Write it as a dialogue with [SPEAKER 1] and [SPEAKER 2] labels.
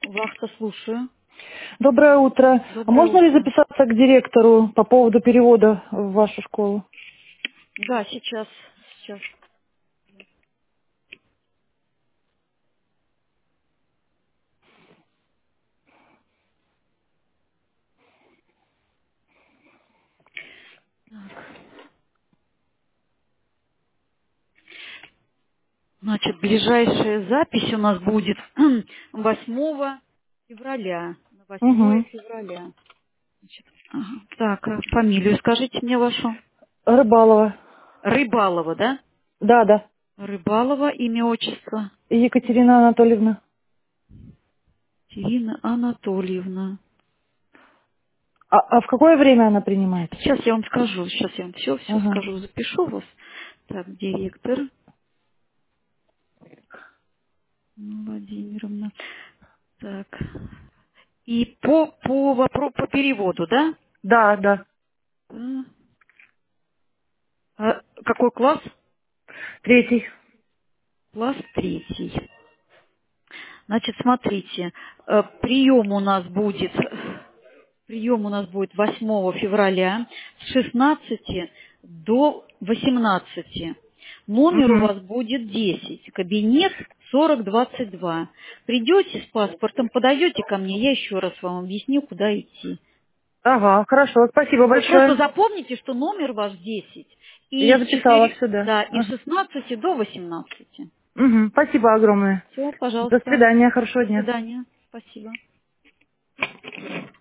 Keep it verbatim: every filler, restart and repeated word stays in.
[SPEAKER 1] Вахта, слушаю.
[SPEAKER 2] Доброе утро. А
[SPEAKER 1] Доброе
[SPEAKER 2] можно ли
[SPEAKER 1] утро.
[SPEAKER 2] записаться к директору по поводу перевода в вашу школу?
[SPEAKER 1] Да, сейчас, сейчас. Значит, ближайшая запись у нас будет восьмого февраля. На восьмое
[SPEAKER 2] Угу.
[SPEAKER 1] февраля. Значит, ага. Так, а фамилию скажите мне вашу.
[SPEAKER 2] Рыбалова.
[SPEAKER 1] Рыбалова, да?
[SPEAKER 2] Да, да.
[SPEAKER 1] Рыбалова, имя, отчество.
[SPEAKER 2] Екатерина Анатольевна.
[SPEAKER 1] Ирина Анатольевна.
[SPEAKER 2] А, а в какое время она принимает?
[SPEAKER 1] Сейчас я вам скажу, сейчас я вам все, все
[SPEAKER 2] Ага.
[SPEAKER 1] скажу, запишу вас. Так, директор Владимировна. Так. И по, по вопросу, по переводу, да?
[SPEAKER 2] Да, да.
[SPEAKER 1] Да. А какой класс?
[SPEAKER 2] Третий.
[SPEAKER 1] Класс третий. Значит, смотрите, э, прием у нас будет, прием у нас будет восьмого февраля с шестнадцати до восемнадцати. Номер у
[SPEAKER 2] Угу.
[SPEAKER 1] вас будет десять, кабинет сорок двадцать два. Придете с паспортом, подойдете ко мне, я еще раз вам объясню, куда идти.
[SPEAKER 2] Ага, хорошо. Спасибо
[SPEAKER 1] Вы просто
[SPEAKER 2] большое.
[SPEAKER 1] запомните, что номер ваш десять. И
[SPEAKER 2] Я
[SPEAKER 1] с
[SPEAKER 2] записала
[SPEAKER 1] четыре,
[SPEAKER 2] все, да.
[SPEAKER 1] да, и с
[SPEAKER 2] Ага.
[SPEAKER 1] шестнадцати до восемнадцати.
[SPEAKER 2] Угу. Спасибо огромное.
[SPEAKER 1] Все,
[SPEAKER 2] До
[SPEAKER 1] пожалуйста.
[SPEAKER 2] свидания. Хорошего
[SPEAKER 1] До
[SPEAKER 2] дня.
[SPEAKER 1] свидания. Спасибо.